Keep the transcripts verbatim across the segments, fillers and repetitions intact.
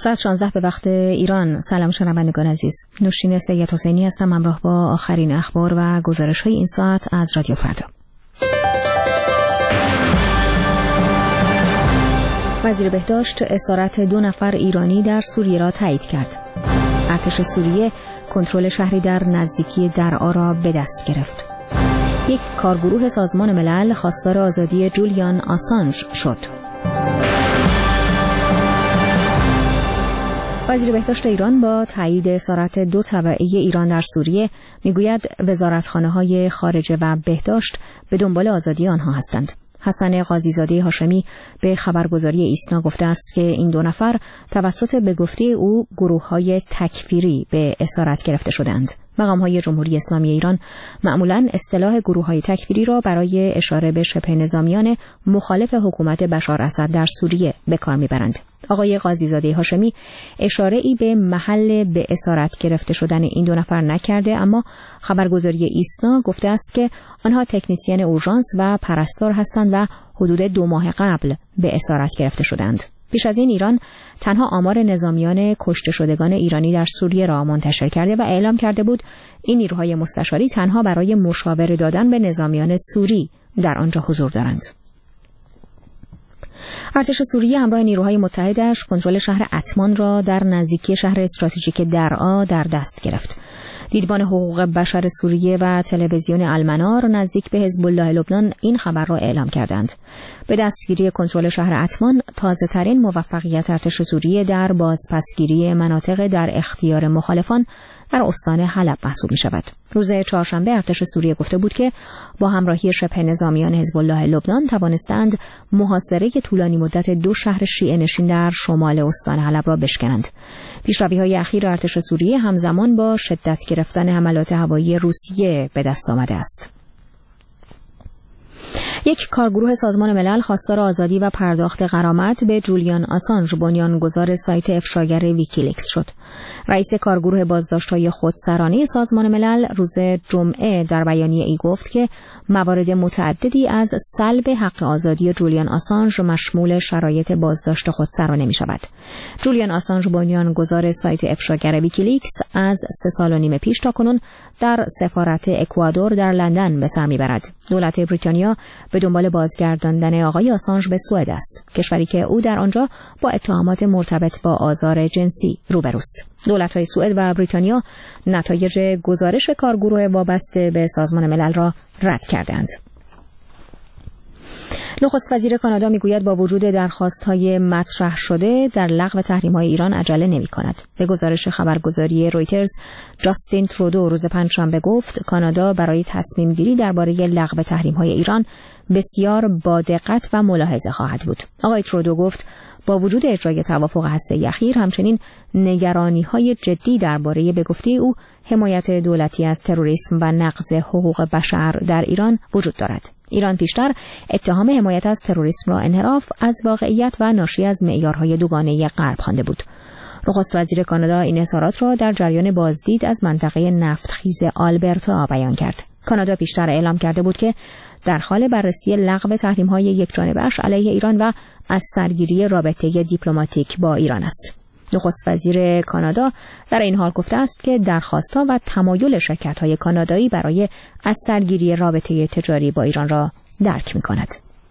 ساعت شانزده به وقت ایران. سلام شنوندگان عزیز، نوشین سید حسینی هستم، همراه با آخرین اخبار و گزارش‌های این ساعت از رادیو فردا. وزیر بهداشت اسارت دو نفر ایرانی در سوریه را تایید کرد. ارتش سوریه کنترل شهری در نزدیکی درعا را به دست گرفت. یک کارگروه سازمان ملل خواستار آزادی جولیان آسانژ شد. وزیر بهداشت ایران با تایید اسارت دو تبعه ایران در سوریه میگوید وزارتخانه‌های خارجه و بهداشت به دنبال آزادی آنها هستند. حسن قاضی‌زاده هاشمی به خبرگزاری ایسنا گفته است که این دو نفر توسط به گفته او گروه‌های تکفیری به اسارت گرفته شدند. مقام‌های جمهوری اسلامی ایران معمولاً اصطلاح گروه‌های تکفیری را برای اشاره به شبه نظامیان مخالف حکومت بشار اسد در سوریه به کار می‌برند. آقای قاضی‌زاده هاشمی اشاره‌ای به محل به اسارت گرفته شدن این دو نفر نکرده، اما خبرگزاری ایسنا گفته است که آنها تکنیسیان اورژانس و پرستار هستند و حدود دو ماه قبل به اسارت گرفته شدند. پیش از این ایران تنها آمار نظامیان کشته شدگان ایرانی در سوریه را منتشر کرده و اعلام کرده بود این نیروهای مستشاری تنها برای مشاوره دادن به نظامیان سوری در آنجا حضور دارند. ارتش سوریه همراه نیروهای متحدش کنترل شهر اتمان را در نزدیکی شهر استراتژیک درعا در دست گرفت. دیدبان حقوق بشر سوریه و تلویزیون المنار نزدیک به حزب الله لبنان این خبر را اعلام کردند. به دستگیری کنترل شهر اتمان تازه‌ترین موفقیت ارتش سوریه در بازپسگیری مناطق در اختیار مخالفان در استان حلب محسوب می شود. روز چهارشنبه ارتش سوریه گفته بود که با همراهی شبه نظامیان حزب الله لبنان توانستند محاصره طولانی مدت دو شهر شیعه نشین در شمال استان حلب را بشکنند. پیشروی‌های اخیر ارتش سوریه همزمان با شدت گرفتن حملات هوایی روسیه به دست آمده است. یک کارگروه سازمان ملل خواستار آزادی و پرداخت غرامت به جولیان آسانژ بنیانگذار سایت افشاگر ویکیلیکس شد. رئیس کارگروه بازداشت‌های خودسرانه سازمان ملل روز جمعه در بیانیه‌ای گفت که موارد متعددی از سلب حق آزادی جولیان آسانژ مشمول شرایط بازداشت خودسرانه می‌شود. جولیان آسانژ بنیانگذار سایت افشاگر ویکیلیکس از سه سال و نیم پیش تاکنون در سفارت اکوادور در لندن به سر می‌برد. دولت بریتانیا به دنبال بازگرداندن آقای آسانژ به سوئد است، کشوری که او در آنجا با اتهامات مرتبط با آزار جنسی روبروست. دولت‌های سوئد و بریتانیا نتایج گزارش کارگروه وابسته به سازمان ملل را رد کردند. نخست وزیر کانادا میگوید با وجود درخواست‌های مطرح شده در لغو تحریم‌های ایران عجله نمی‌کند. به گزارش خبرگزاری رویترز، جاستین ترودو روز پنجشنبه گفت کانادا برای تصمیم گیری درباره لغو تحریم‌های ایران بسیار با دقت و ملاحظه خواهد بود. آقای ترودو گفت با وجود اجرای توافق هسته‌ای اخیر همچنین نگرانی‌های جدی درباره به گفته او حمایت دولتی از تروریسم و نقض حقوق بشر در ایران وجود دارد. ایران پیشتر اتهام حمایت از تروریسم را انحراف از واقعیت و ناشی از معیارهای دوگانه غرب خوانده بود. نخست وزیر کانادا این اظهارات را در جریان بازدید از منطقه نفتخیز آلبرتا بیان کرد. کانادا پیشتر اعلام کرده بود که در حال بررسی لغو تحریم‌های یکجانبه‌اش علیه ایران و از سرگیری رابطه دیپلماتیک با ایران است. نخست وزیر کانادا در این حال گفته است که درخواست‌ها و تمایل شرکت‌های کانادایی برای از سرگیری رابطه تجاری با ایران را درک می‌کند.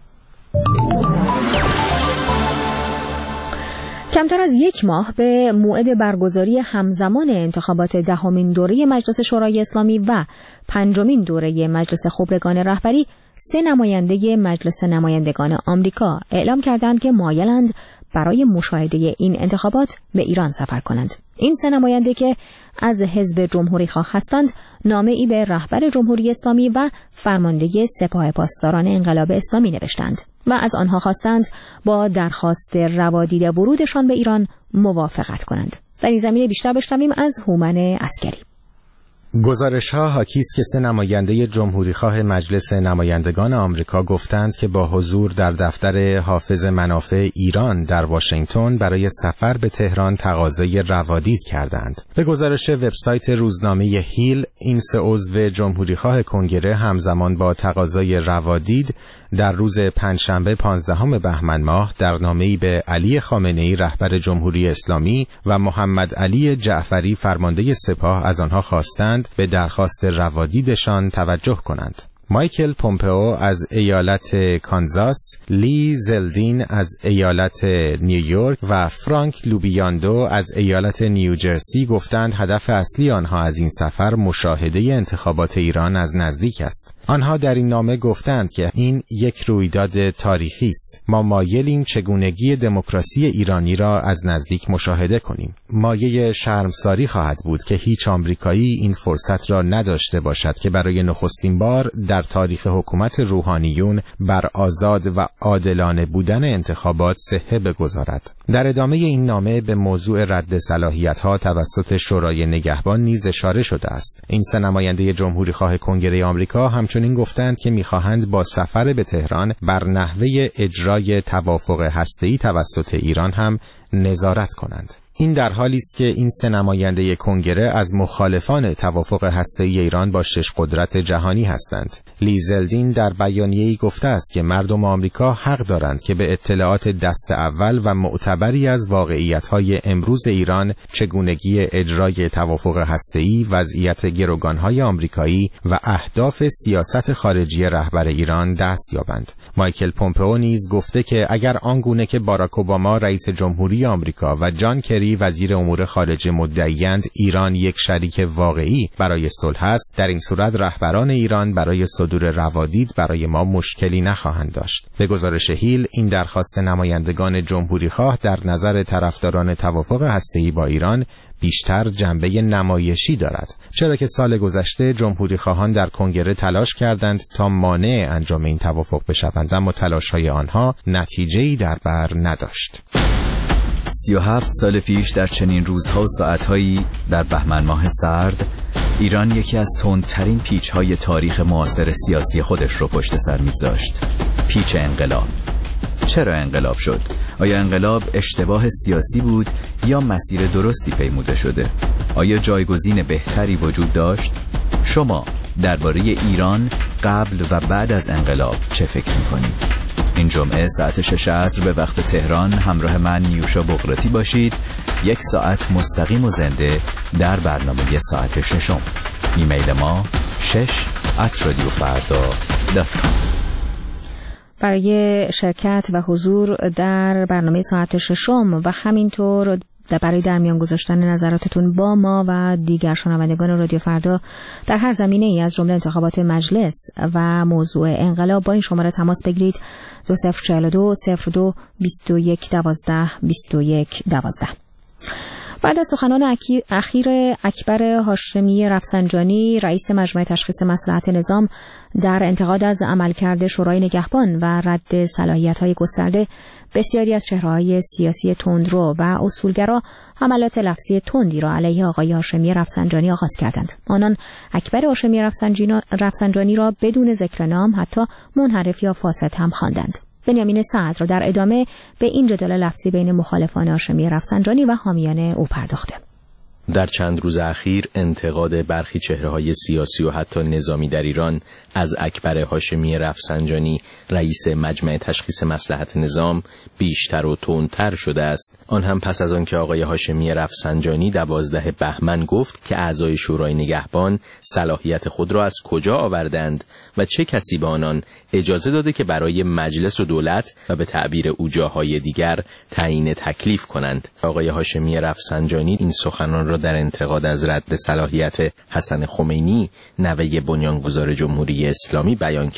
کمتر از یک ماه به موعد برگزاری همزمان انتخابات دهمین دوره مجلس شورای اسلامی و پنجمین دوره مجلس خبرگان رهبری، سه نماینده مجلس نمایندگان آمریکا اعلام کردند که مایلند برای مشاهده این انتخابات به ایران سفر کنند. این سه نماینده که از حزب جمهوری خواه هستند، نامه‌ای به رهبر جمهوری اسلامی و فرمانده سپاه پاسداران انقلاب اسلامی نوشتند و از آنها خواستند با درخواست روادید ورودشان به ایران موافقت کنند. در این زمینه بیشتر بشنویم از هومن عسکری. گزارش‌ها حاکی است که سه نماینده جمهوریخواه مجلس نمایندگان آمریکا گفتند که با حضور در دفتر حافظ منافع ایران در واشنگتن برای سفر به تهران تقاضای روادید کردند. به گزارش وبسایت روزنامه هیل، این سه عضو جمهوریخواه کنگره همزمان با تقاضای روادید در روز پنجشنبه پانزدهم بهمن ماه در نامه‌ای به علی خامنه‌ای رهبر جمهوری اسلامی و محمد علی جعفری فرمانده سپاه از آنها خواستند به درخواست روادیدشان توجه کنند. مایکل پومپئو از ایالت کانزاس، لی زلدین از ایالت نیویورک و فرانک لوبیاندو از ایالت نیوجرسی گفتند هدف اصلی آنها از این سفر مشاهده انتخابات ایران از نزدیک است. آنها در این نامه گفتند که این یک رویداد تاریخی است. ما مایلیم چگونگی دموکراسی ایرانی را از نزدیک مشاهده کنیم. مایه شرمساری خواهد بود که هیچ آمریکایی این فرصت را نداشته باشد که برای نخستین بار در تاریخ حکومت روحانیون بر آزاد و عادلانه بودن انتخابات صحه بگذارد. در ادامه این نامه به موضوع رد صلاحیت‌ها توسط شورای نگهبان نیز اشاره شده است. این سه نماینده جمهوریخواه کنگره آمریکا همچنین گفتند که می‌خواهند با سفر به تهران بر نحوه اجرای توافق هسته‌ای توسط ایران هم نظارت کنند. این در حالی است که این سه نماینده کنگره از مخالفان توافق هسته‌ای ایران با شش قدرت جهانی هستند. لی زلدین در بیانیه‌ای گفته است که مردم آمریکا حق دارند که به اطلاعات دست اول و معتبری از واقعیت‌های امروز ایران، چگونگی اجرای توافق هسته‌ای، وضعیت گروگان‌های آمریکایی و اهداف سیاست خارجی رهبر ایران دست یابند. مایکل پومپئو نیز گفته که اگر آنگونه که باراک اوباما رئیس جمهوری آمریکا و جان کری وزیر امور خارجه مدعیند ایران یک شریک واقعی برای صلح است، در این صورت رهبران ایران برای صدور روادید برای ما مشکلی نخواهند داشت. به گزارش هیل، این درخواست نمایندگان جمهوریخواه در نظر طرفداران توافق هسته‌ای با ایران بیشتر جنبه نمایشی دارد، چرا که سال گذشته جمهوریخواهان در کنگره تلاش کردند تا مانع انجام این توافق بشوند، اما تلاش‌های آنها نتیجه‌ای در بر نداشت. سی و هفت سال پیش در چنین روزها و ساعتهایی در بهمن ماه سرد، ایران یکی از تندترین پیچ‌های تاریخ معاصر سیاسی خودش رو پشت سر می‌گذاشت. پیچ انقلاب. چرا انقلاب شد؟ آیا انقلاب اشتباه سیاسی بود یا مسیر درستی پیموده شده؟ آیا جایگزین بهتری وجود داشت؟ شما درباره ایران قبل و بعد از انقلاب چه فکر می‌کنید؟ این جمعه ساعت شش عصر به وقت تهران همراه من نیوشا بغراتی باشید. یک ساعت مستقیم و زنده در برنامه ساعت ششم. ایمیل ما شش ات رادیو فردا دات کام. برای شرکت و حضور در برنامه ساعت ششم و همینطور برای در میان گذاشتن نظراتتون با ما و دیگر شنوندگان رادیو فردا در هر زمینه ای از جمله انتخابات مجلس و موضوع انقلاب با این شماره تماس بگیرید دو صفر چهل و دو صفر دو بیست و یک دوازده بیست و یک دوازده. بعد از سخنان اخیر اکبر هاشمی رفسنجانی رئیس مجمع تشخیص مصلحت نظام در انتقاد از عملکرد شورای نگهبان و رد صلاحیت‌های گسترده، بسیاری از چهره‌های سیاسی تندرو و اصولگرا حملات لفظی تندی را علیه آقای هاشمی رفسنجانی آغاز کردند. آنان اکبر هاشمی رفسنجانی را بدون ذکر نام حتی منحرف یا فاسد هم خواندند. بنیامین صدر را در ادامه به این جدال لفظی بین مخالفان هاشمی رفسنجانی و حامیان او پرداخته. در چند روز اخیر انتقاد برخی چهره‌های سیاسی و حتی نظامی در ایران از اکبر هاشمی رفسنجانی رئیس مجمع تشخیص مصلحت نظام بیشتر و تندتر شده است. آن هم پس از آن که آقای هاشمی رفسنجانی دوازده بهمن گفت که اعضای شورای نگهبان صلاحیت خود را از کجا آوردند و چه کسی به آنان اجازه داده که برای مجلس و دولت و به تعبیر او جاهای دیگر تعیین تکلیف کنند. آقای هاشمی رفسنجانی این سخنان را در انتقاد از رد صلاحیت حسن خمینی نوه بنیانگذار جمهوری اسلامی بیان کرد.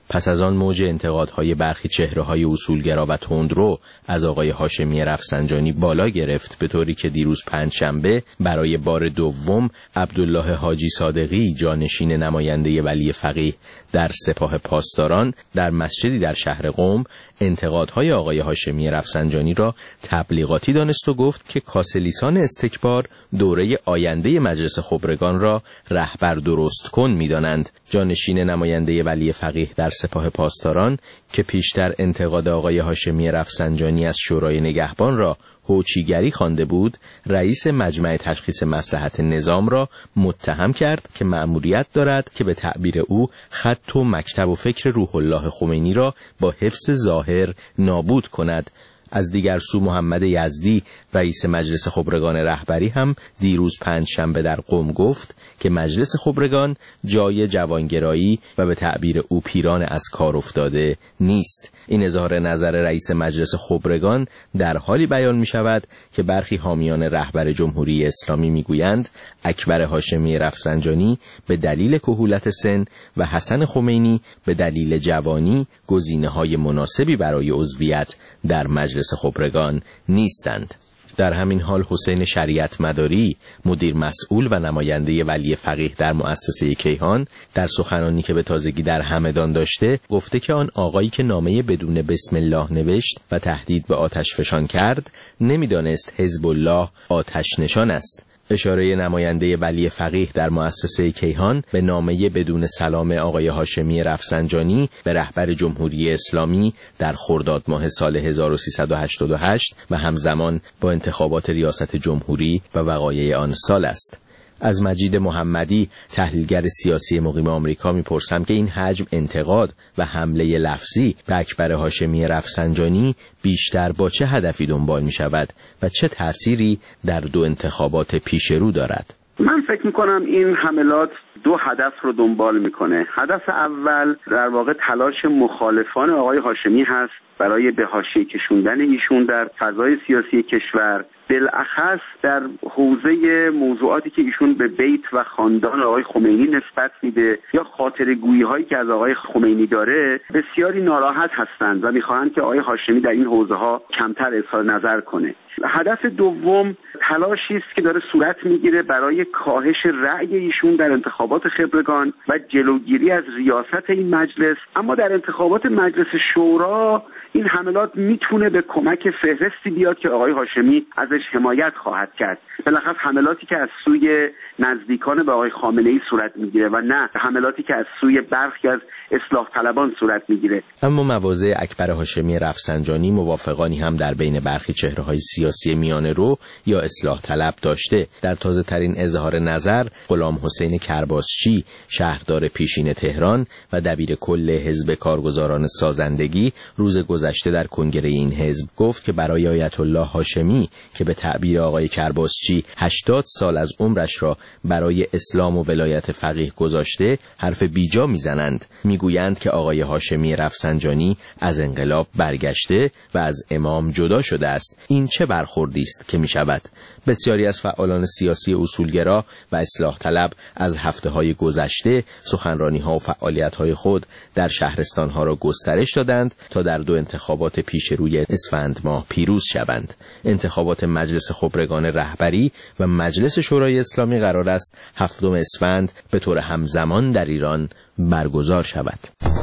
پس از آن موج انتقادهای برخی چهره‌های اصولگرا و تندرو از آقای هاشمی رفسنجانی بالا گرفت، به طوری که دیروز پنجشنبه برای بار دوم عبدالله حاجی صادقی، جانشین نماینده ولی فقیه در سپاه پاسداران، در مسجدی در شهر قم انتقادهای آقای هاشمی رفسنجانی را تبلیغاتی دانست و گفت که کاسلیسان استکبار دوره آینده مجلس خبرگان را رهبر درست کن می‌دانند. جانشین نماینده ولی فقیه در سپاه پاسداران که پیشتر انتقاد آقای هاشمی رفسنجانی از شورای نگهبان را هوچیگری خوانده بود، رئیس مجمع تشخیص مصلحت نظام را متهم کرد که مأموریت دارد که به تعبیر او خط و مکتب و فکر روح الله خمینی را با حفظ ظاهر نابود کند. از دیگر سو محمد یزدی، رئیس مجلس خبرگان رهبری، هم دیروز پنجشنبه در قم گفت که مجلس خبرگان جای جوانگرایی و به تعبیر او پیران از کار افتاده نیست. این اظهار نظر رئیس مجلس خبرگان در حالی بیان می شود که برخی حامیان رهبر جمهوری اسلامی می گویند اکبر هاشمی رفسنجانی به دلیل کهولت سن و حسن خمینی به دلیل جوانی گزینه‌های مناسبی برای عضویت در مجلس خبرگان نیستند. در همین حال حسین شریعت مداری، مدیر مسئول و نماینده ولی فقیه در مؤسسه کیهان، در سخنانی که به تازگی در همدان داشته گفته که آن آقایی که نامه بدون بسم الله نوشت و تهدید به آتش فشان کرد نمیدانست حزب الله آتش نشان است. اشاره نماینده ولی فقیه در مؤسسه کیهان به نامه بدون سلام آقای هاشمی رفسنجانی به رهبر جمهوری اسلامی در خرداد ماه سال هزار و سیصد و هشتاد و هشت و همزمان با انتخابات ریاست جمهوری و وقایع آن سال است. از مجید محمدی، تحلیلگر سیاسی مقیم آمریکا، میپرسم که این حجم انتقاد و حمله لفظی به اکبر هاشمی رفسنجانی بیشتر با چه هدفی دنبال می شود و چه تأثیری در دو انتخابات پیش رو دارد؟ من فکر میکنم این حملات دو هدف رو دنبال میکنه. هدف اول در واقع تلاش مخالفان آقای هاشمی هست برای به حاشیه کشوندن ایشون در فضای سیاسی کشور، بالاخص در حوزه موضوعاتی که ایشون به بیت و خاندان آقای خمینی نسبت میده یا خاطره‌گویی هایی که از آقای خمینی داره. بسیاری ناراحت هستند و میخواهند که آقای هاشمی در این حوزه ها کمتر اظهار نظر کنه. هدف دوم تلاشی است که داره صورت میگیره برای کاهش رأی ایشون در انتخابات خبرگان و جلوگیری از ریاست این مجلس. اما در انتخابات مجلس شورا این حملات میتونه به کمک فهرستی بیاد که آقای هاشمی ازش حمایت خواهد کرد، بالاخره حملاتی که از سوی نزدیکان به آقای خامنه‌ای صورت میگیره و نه حملاتی که از سوی برخی از اصلاح طلبان صورت میگیره. اما مواضع اکبر هاشمی رفسنجانی موافقانی هم در بین برخی چهره‌های سیاسی میانه رو یا اصلاح طلب داشته. در تازه ترین اظهار نظر غلام حسین کرباسچی، شهردار پیشین تهران و دبیر کل حزب کارگزاران سازندگی، روز گذشته در کنگره این حزب گفت که برای آیت الله هاشمی که به تعبیر آقای کرباسچی هشتاد سال از عمرش را برای اسلام و ولایت فقیه گذاشته، حرف بیجا میزنند. میگویند که آقای هاشمی رفسنجانی از انقلاب برگشته و از امام جدا شده است. این چه برخوردی است که میشود؟ بسیاری از فعالان سیاسی اصولگرا و اصلاح طلب از هفته‌های گذشته سخنرانی‌ها و فعالیت‌های خود در شهرستان‌ها را گسترش دادند تا در دو انتخابات پیش روی اسفند ماه پیروز شوند. انتخابات مجلس خبرگان رهبری و مجلس شورای اسلامی قرار است هفتم اسفند به طور همزمان در ایران برگزار شود.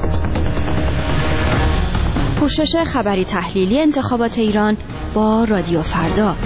پوشش خبری تحلیلی انتخابات ایران با رادیو فردا.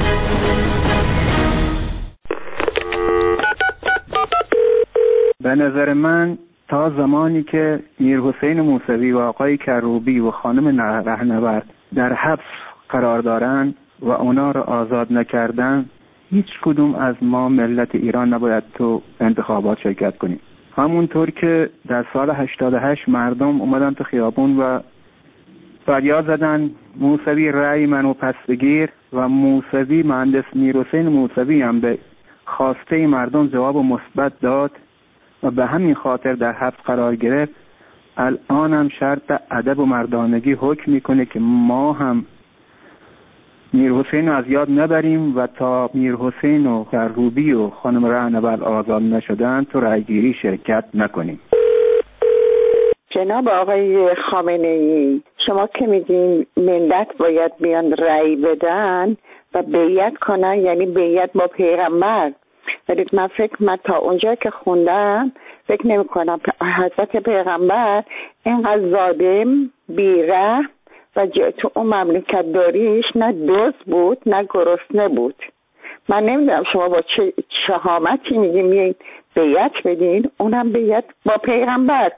به نظر من تا زمانی که میرحسین موسوی و آقای کروبی و خانم رهنورد در حبس قرار دارند و اونا رو آزاد نکردن، هیچ کدوم از ما ملت ایران نباید تو انتخابات شرکت کنیم. همونطور که در سال هشتاد و هشت مردم اومدن تو خیابون و فریاد زدن موسوی رأی منو پس بگیر و موسوی، مهندس میرحسین موسوی هم به خواسته مردم جواب مثبت داد و به همین خاطر در حبس قرار گرفت. الان هم شرط ادب و مردانگی حکم میکنه که ما هم میرحسین رو از یاد نبریم و تا میرحسین و کروبی و خانم رهنورد آزاد نشدن تو رأیگیری شرکت نکنیم. جناب آقای خامنه ای، شما که میگین ملت باید بیان رأی بدن و بیعت کنن، یعنی بیعت با پیغمبر، ولی من فکر من تا اونجا که خوندم فکر نمی کنم حضرت پیغمبر اینقدر ظالم بیره و تو اون مملکت داریش نه دوز بود نه گرسنه بود. من نمیدونم شما با چه شهامتی میگین میگین بیعت بدین، اونم بیعت با پیغمبر.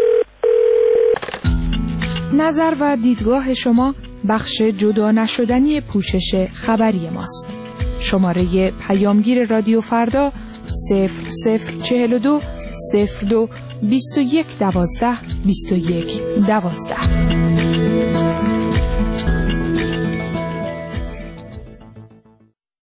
نظر و دیدگاه شما بخش جدا نشدنی پوشش خبری ماست. شماره پیامگیر رادیو فردا صفر صفر چهل و دو صفر دو بیست و یک دوازده بیست و یک دوازده.